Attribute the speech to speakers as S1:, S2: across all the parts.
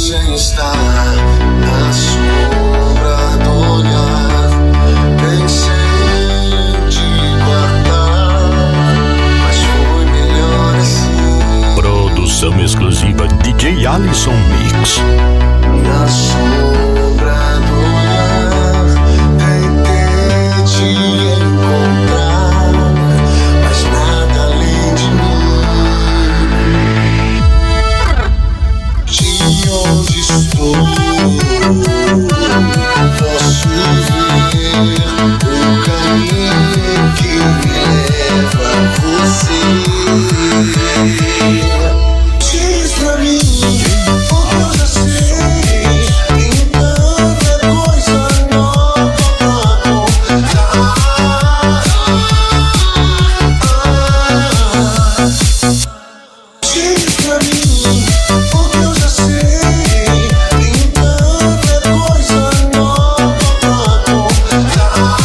S1: coragem está na sombra do olhar. Pensei em te guardar, mas foi melhor assim.
S2: Produção exclusiva DJ Alisson Mix.
S1: Na sombra do olhar, tentei te encontrar, mas nada além de mim. De onde estou, posso ver o caminho que me leva a você. Diz pra mim o que eu já sei, tem tanta coisa nova pra contar. Diz pra mim o que eu já sei, tem tanta coisa nova pra contar.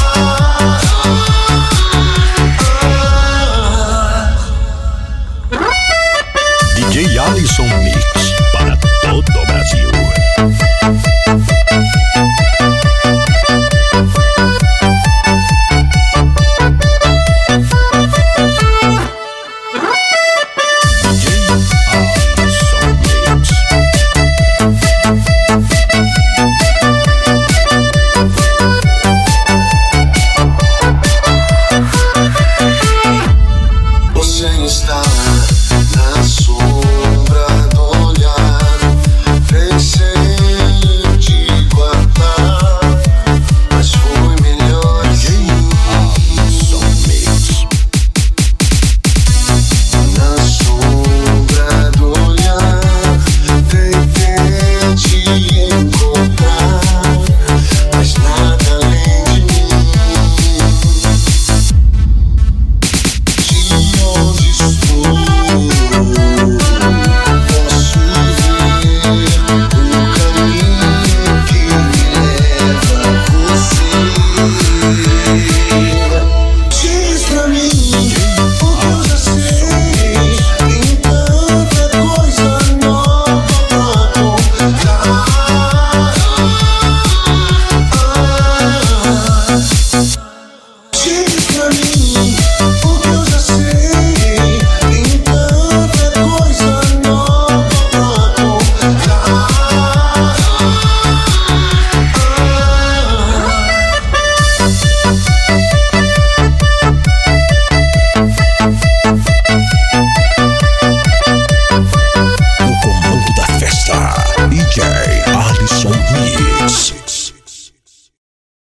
S2: DJ Alisson Mix para todo o Brasil.